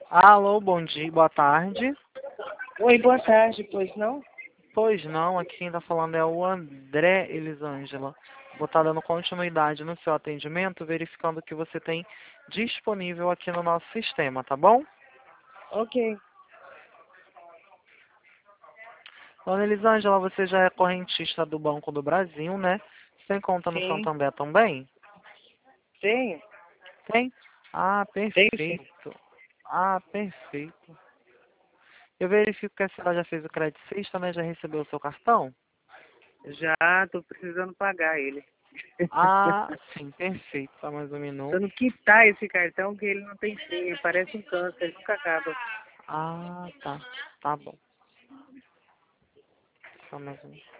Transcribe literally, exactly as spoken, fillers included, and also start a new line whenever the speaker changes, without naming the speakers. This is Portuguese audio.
Alô, bom dia, boa tarde.
Oi, boa tarde, pois não?
Pois não, aqui quem está falando é o André Elisângela. Vou estar dando continuidade no seu atendimento, verificando o que você tem disponível aqui no nosso sistema, tá bom?
Ok.
Dona Elisângela, você já é correntista do Banco do Brasil, né? Você tem conta no
Sim.
Santander também?
Tenho?
Tem? Ah,
Tenho sim.
perfeito. Ah, perfeito. Eu verifico que a senhora já fez o crédito sexta, né? Já recebeu o seu cartão?
Já tô precisando pagar ele.
Ah, sim, perfeito. Só mais um minuto.
Precisando quitar esse cartão que ele não tem fim, ele parece um câncer, nunca acaba.
Ah, tá. Tá bom. Só mais um.